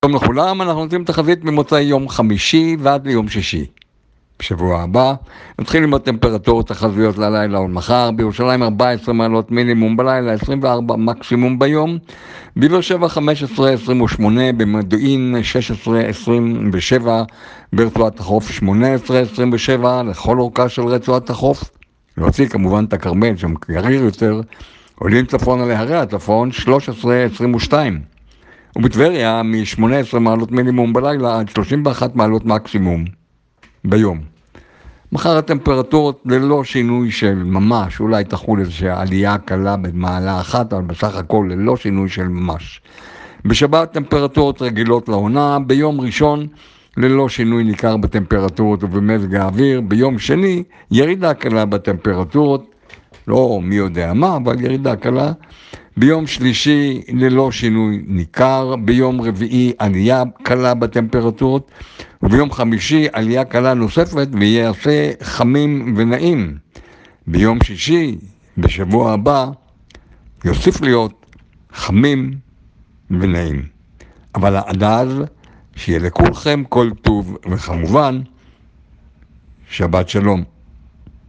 שלום לכולם, אנחנו נותנים תחזית ממוצאי יום חמישי ועד ליום שישי. בשבוע הבא נתחיל עם הטמפרטורות תחזיות ללילה ולמחר. בירושלים 14 מעלות מינימום בלילה, 24 מקסימום ביום. בבאר שבע 15, 28, במודיעין 16, 27, ברצועת החוף 18, 27, לכל אורכה של רצועת החוף. להוציא כמובן את הכרמל שם יריר יותר, עולים צפון על ההרי הצפון 13, 22. ובטבריה מ-18 מעלות מינימום בלילה עד 31 מעלות מקסימום ביום. מחר הטמפרטורות ללא שינוי של ממש, אולי תחול איזושהי עלייה קלה במעלה אחת, אבל בסך הכל ללא שינוי של ממש. בשבת טמפרטורות רגילות לעונה, ביום ראשון ללא שינוי ניכר בטמפרטורות ובמזג האוויר, ביום שני ירידה קלה בטמפרטורות, לא מי יודע מה, אבל ירידה קלה. ביום שלישי ללא שינוי ניכר, ביום רביעי עלייה קלה בטמפרטורות, וביום חמישי עלייה קלה נוספת ויעשה חמים ונעים. ביום שישי, בשבוע הבא, יוסיף להיות חמים ונעים. אבל עד אז, שיהיה לכולכם כל טוב, וכמובן, שבת שלום.